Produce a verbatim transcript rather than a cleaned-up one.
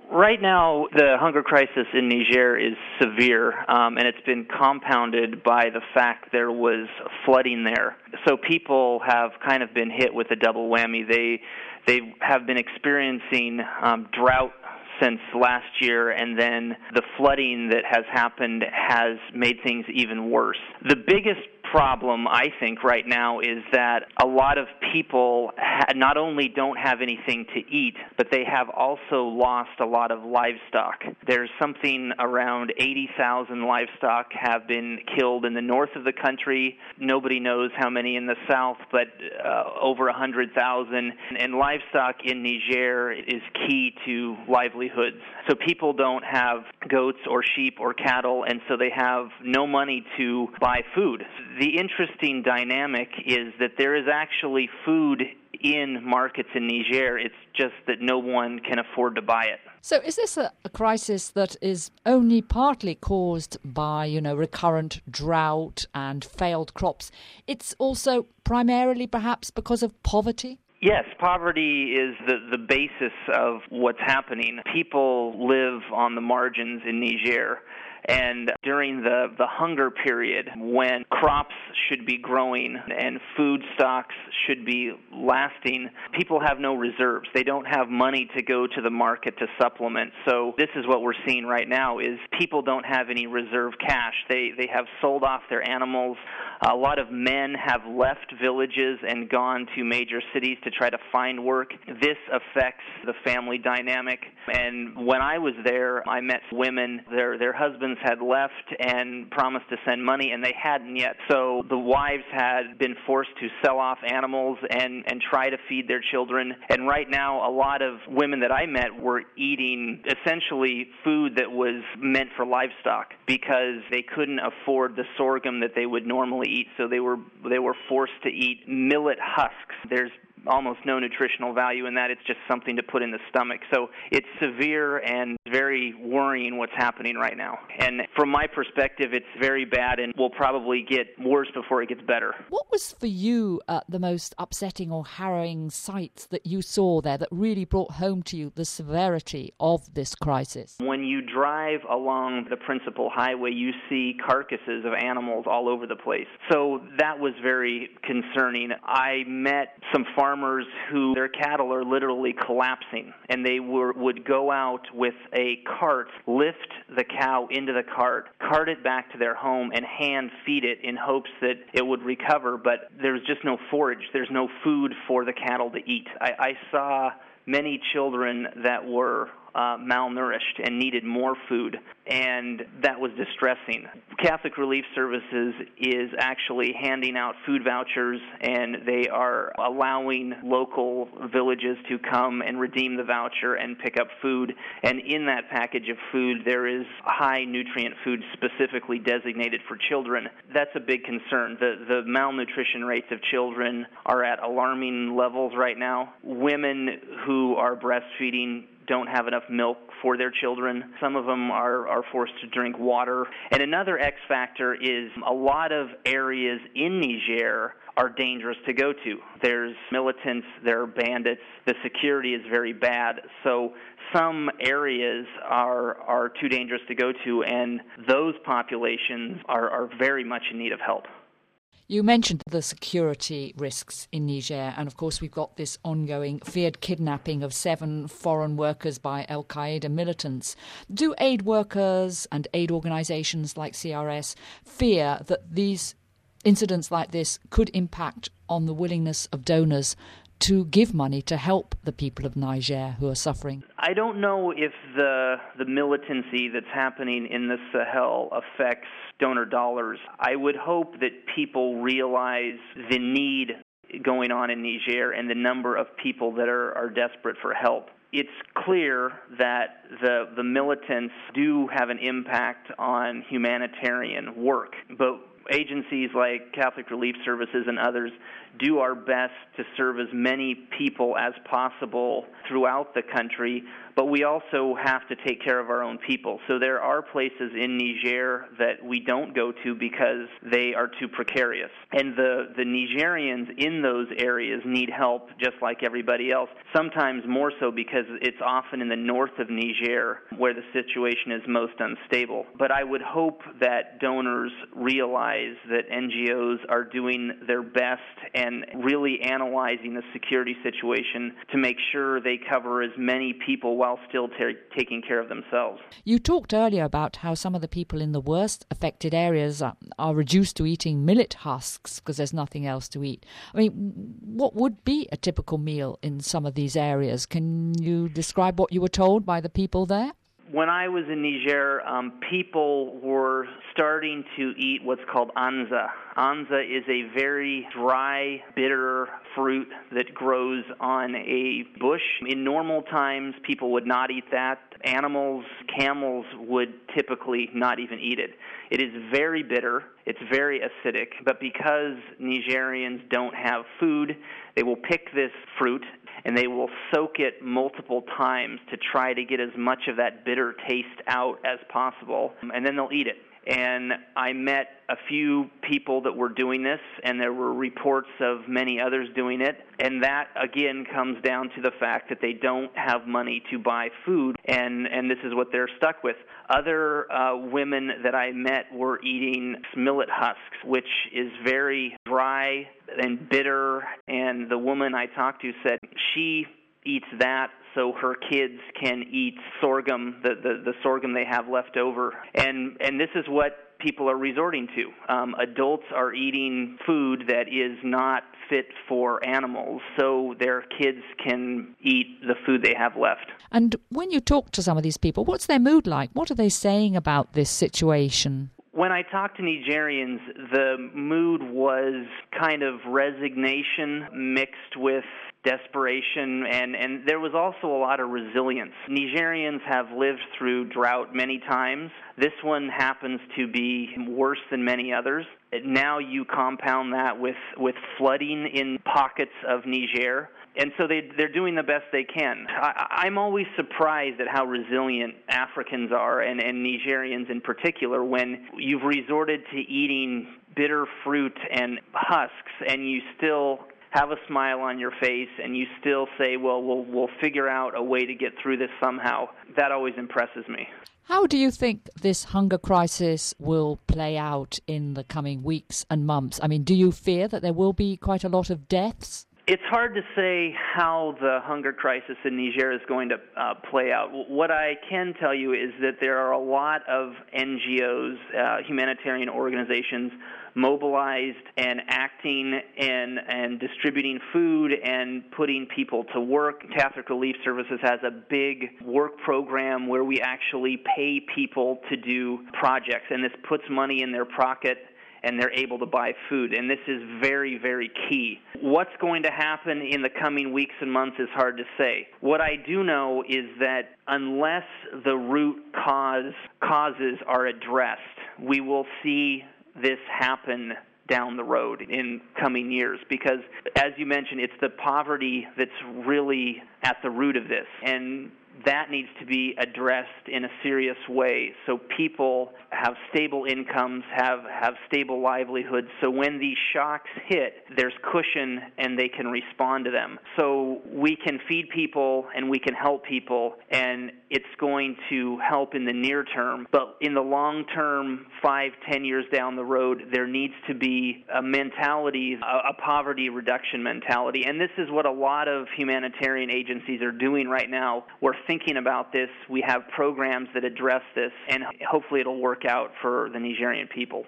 Right now, the hunger crisis in Niger is severe, um, and it's been compounded by the fact there was flooding there. So people have kind of been hit with a double whammy. They they have been experiencing um, drought since last year, and then the flooding that has happened has made things even worse. The biggest problem, I think, right now is that a lot of people ha- not only don't have anything to eat, but they have also lost a lot of livestock. There's something around eighty thousand livestock have been killed in the north of the country. Nobody knows how many in the south, but uh, over one hundred thousand. And livestock in Niger is key to livelihoods. So people don't have goats or sheep or cattle, and so they have no money to buy food. The interesting dynamic is that there is actually food in markets in Niger. It's just that no one can afford to buy it. So is this a, a crisis that is only partly caused by, you know, recurrent drought and failed crops? It's also primarily perhaps because of poverty? Yes, poverty is the, the basis of what's happening. People live on the margins in Niger. And during the, the hunger period, when crops should be growing and food stocks should be lasting, people have no reserves. They don't have money to go to the market to supplement. So this is what we're seeing right now is people don't have any reserve cash. They, they have sold off their animals. A lot of men have left villages and gone to major cities to try to find work. This affects the family dynamic. And when I was there, I met women, their their husbands had left and promised to send money, and they hadn't yet. So the wives had been forced to sell off animals and, and try to feed their children. And right now, a lot of women that I met were eating essentially food that was meant for livestock because they couldn't afford the sorghum that they would normally eat. So they were they were forced to eat millet husks. There's almost no nutritional value in that. It's just something to put in the stomach. So it's severe and very worrying what's happening right now. And from my perspective, it's very bad and will probably get worse before it gets better. What was for you uh, the most upsetting or harrowing sights that you saw there that really brought home to you the severity of this crisis? When you drive along the principal highway, you see carcasses of animals all over the place. So that was very concerning. I met some farmers farmers who their cattle are literally collapsing, and they were, would go out with a cart, lift the cow into the cart, cart it back to their home, and hand feed it in hopes that it would recover, but there's just no forage. There's no food for the cattle to eat. I, I saw many children that were uh, malnourished and needed more food, and that was distressing. Catholic Relief Services is actually handing out food vouchers, and they are allowing local villages to come and redeem the voucher and pick up food. And in that package of food, there is high nutrient food specifically designated for children. That's a big concern. The, the malnutrition rates of children are at alarming levels right now. Women who are breastfeeding don't have enough milk for their children. Some of them are, are forced to drink water. And another X factor is a lot of areas in Niger are dangerous to go to. There's militants, there are bandits, the security is very bad. So some areas are are too dangerous to go to, and those populations are, are very much in need of help. You mentioned the security risks in Niger, and of course we've got this ongoing feared kidnapping of seven foreign workers by Al-Qaeda militants. Do aid workers and aid organisations like C R S fear that these incidents like this could impact on the willingness of donors to give money to help the people of Niger who are suffering? I don't know if the the militancy that's happening in the Sahel affects donor dollars. I would hope that people realize the need going on in Niger and the number of people that are, are desperate for help. It's clear that the the militants do have an impact on humanitarian work, but agencies like Catholic Relief Services and others do our best to serve as many people as possible throughout the country, but we also have to take care of our own people. So there are places in Niger that we don't go to because they are too precarious. And the, the Nigerians in those areas need help just like everybody else, sometimes more so because it's often in the north of Niger where the situation is most unstable. But I would hope that donors realize that N G Os are doing their best and really analyzing the security situation to make sure they cover as many people while still t- taking care of themselves. You talked earlier about how some of the people in the worst affected areas are, are reduced to eating millet husks because there's nothing else to eat. I mean, what would be a typical meal in some of these areas? Can you describe what you were told by the people there? When I was in Niger, um, people were starting to eat what's called anza. Anza is a very dry, bitter fruit that grows on a bush. In normal times, people would not eat that. Animals, camels would typically not even eat it. It is very bitter. It's very acidic. But because Nigerians don't have food, they will pick this fruit and they will soak it multiple times to try to get as much of that bitter taste out as possible, and then they'll eat it. And I met a few people that were doing this, and there were reports of many others doing it. And that, again, comes down to the fact that they don't have money to buy food, and, and this is what they're stuck with. Other uh, women that I met were eating millet husks, which is very dry and bitter. And the woman I talked to said she eats that so her kids can eat sorghum, the, the, the sorghum they have left over. And and this is what people are resorting to. Um, adults are eating food that is not fit for animals, so their kids can eat the food they have left. And when you talk to some of these people, what's their mood like? What are they saying about this situation? When I talked to Nigerians, the mood was kind of resignation mixed with desperation, and, and there was also a lot of resilience. Nigerians have lived through drought many times. This one happens to be worse than many others. Now you compound that with, with flooding in pockets of Niger. And so they, they're doing the best they can. I, I'm always surprised at how resilient Africans are, and, and Nigerians in particular, when you've resorted to eating bitter fruit and husks, and you still have a smile on your face, and you still say, well, we'll we'll figure out a way to get through this somehow. That always impresses me. How do you think this hunger crisis will play out in the coming weeks and months? I mean, do you fear that there will be quite a lot of deaths? It's hard to say how the hunger crisis in Niger is going to uh, play out. What I can tell you is that there are a lot of N G Os, uh, humanitarian organizations, mobilized and acting and, and distributing food and putting people to work. Catholic Relief Services has a big work program where we actually pay people to do projects, and this puts money in their pocket and they're able to buy food. And this is very, very key. What's going to happen in the coming weeks and months is hard to say. What I do know is that unless the root cause causes are addressed, we will see this happen down the road in coming years, because as you mentioned, it's the poverty that's really at the root of this, and that needs to be addressed in a serious way so people have stable incomes, have, have stable livelihoods, so when these shocks hit, there's cushion and they can respond to them. So we can feed people and we can help people, and it's going to help in the near term, but in the long term, five, ten years down the road, there needs to be a mentality, a, a poverty reduction mentality, and this is what a lot of humanitarian agencies are doing right now. We're thinking about this. We have programs that address this, and hopefully it'll work out for the Nigerian people.